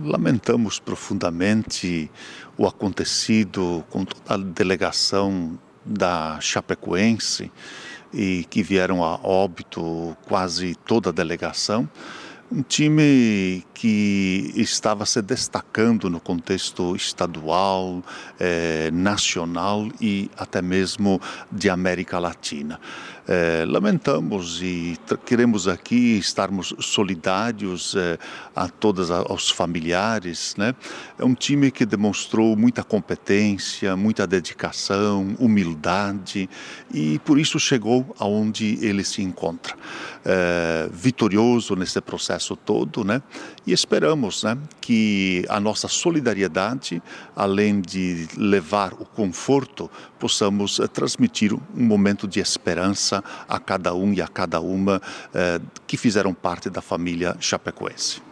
Lamentamos profundamente o acontecido com toda a delegação da Chapecoense e que vieram a óbito quase toda a delegação. Um time que estava se destacando no contexto estadual, nacional e até mesmo de América Latina. Lamentamos e queremos aqui estarmos solidários a todos aos familiares, né? É um time que demonstrou muita competência, muita dedicação, humildade e por isso chegou aonde ele se encontra. Vitorioso nesse processo todo, né? E esperamos, né, que a nossa solidariedade, além de levar o conforto, possamos transmitir um momento de esperança a cada um e a cada uma que fizeram parte da família chapecoense.